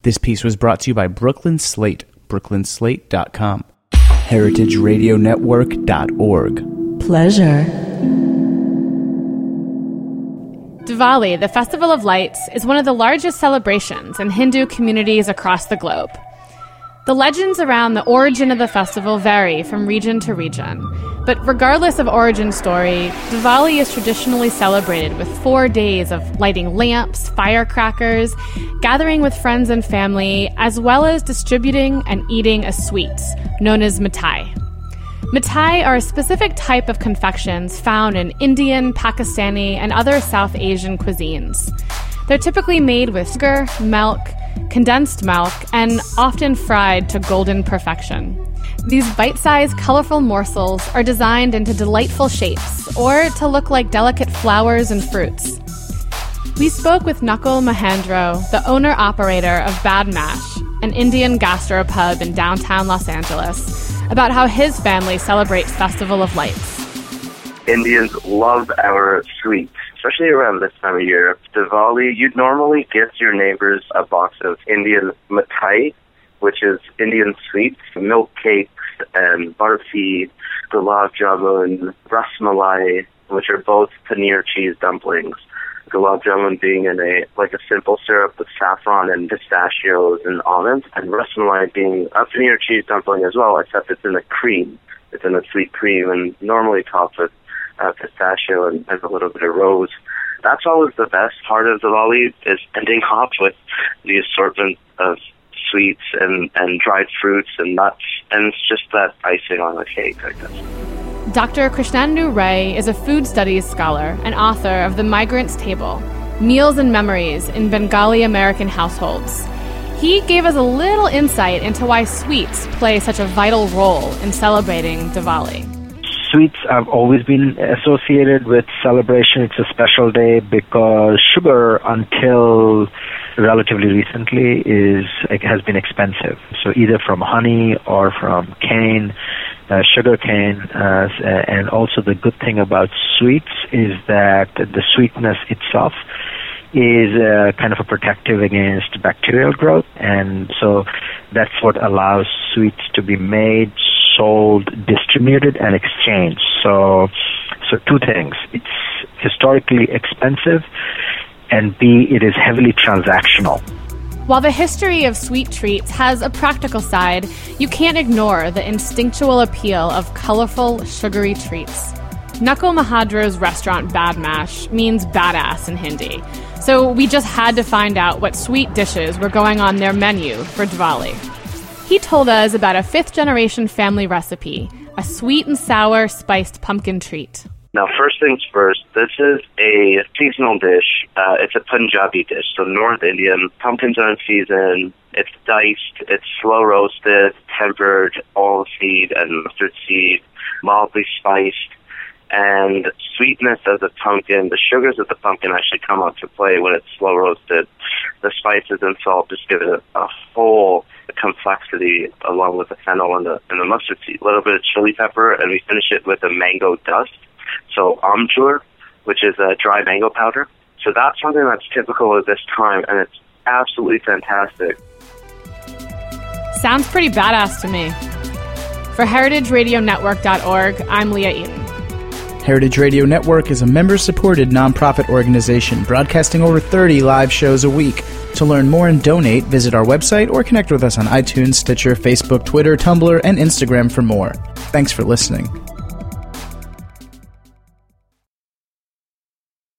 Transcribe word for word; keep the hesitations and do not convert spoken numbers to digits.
This piece was brought to you by Brooklyn Slate, brooklyn slate dot com, heritage radio network dot org. Pleasure. Diwali, the Festival of Lights, is one of the largest celebrations in Hindu communities across the globe. The legends around the origin of the festival vary from region to region, but regardless of origin story, Diwali is traditionally celebrated with four days of lighting lamps, firecrackers, gathering with friends and family, as well as distributing and eating a sweet known as mithai. Mithai are a specific type of confections found in Indian, Pakistani, and other South Asian cuisines. They're typically made with sugar, milk, condensed milk, and often fried to golden perfection. These bite-sized, colorful morsels are designed into delightful shapes or to look like delicate flowers and fruits. We spoke with Nakul Mahendro, the owner-operator of Badmash, an Indian gastropub in downtown Los Angeles, about how his family celebrates Festival of Lights. Indians love our sweets, especially around this time of year. Diwali, you'd normally gift your neighbors a box of Indian mithai, which is Indian sweets, milk cakes, and barfi, gulab jamun, ras malai, which are both paneer cheese dumplings. Gulab jamun being in a like a simple syrup with saffron and pistachios and almonds, and ras malai being a paneer cheese dumpling as well, except it's in a cream. It's in a sweet cream and normally topped with uh, pistachio and, and a little bit of rose. That's always the best part of Diwali, is ending off with the assortment of sweets and, and dried fruits and nuts, and it's just that icing on the cake, I guess. Doctor Krishnendu Ray is a food studies scholar and author of The Migrant's Table, Meals and Memories in Bengali American Households. He gave us a little insight into why sweets play such a vital role in celebrating Diwali. Sweets have always been associated with celebration. It's a special day because sugar, until relatively recently, is it has been expensive. So either from honey or from cane, uh, sugar cane, uh, and also the good thing about sweets is that the sweetness itself is uh, kind of a protective against bacterial growth, and so that's what allows sweets to be made, sold, distributed, and exchanged. So, so two things: it's historically expensive, and B, it is heavily transactional. While the history of sweet treats has a practical side, you can't ignore the instinctual appeal of colorful, sugary treats. Nakul Mahendro's restaurant Badmash means badass in Hindi, so we just had to find out what sweet dishes were going on their menu for Diwali. He told us about a fifth-generation family recipe, a sweet and sour spiced pumpkin treat. Now, first things first, this is a seasonal dish. Uh, it's a Punjabi dish, so North Indian. Pumpkins are in season. It's diced, it's slow roasted, tempered, olive seed and mustard seed, mildly spiced. And sweetness of the pumpkin, the sugars of the pumpkin actually come out to play when it's slow roasted. The spices and salt just give it a, a whole complexity along with the fennel and the, and the mustard seed. A little bit of chili pepper, and we finish it with a mango dust. So amchur, which is a dry mango powder. So that's something that's typical of this time, and it's absolutely fantastic. Sounds pretty badass to me. For heritage radio network dot org, I'm Leah Eaton. Heritage Radio Network is a member-supported nonprofit organization broadcasting over thirty live shows a week. To learn more and donate, visit our website or connect with us on iTunes, Stitcher, Facebook, Twitter, Tumblr, and Instagram for more. Thanks for listening.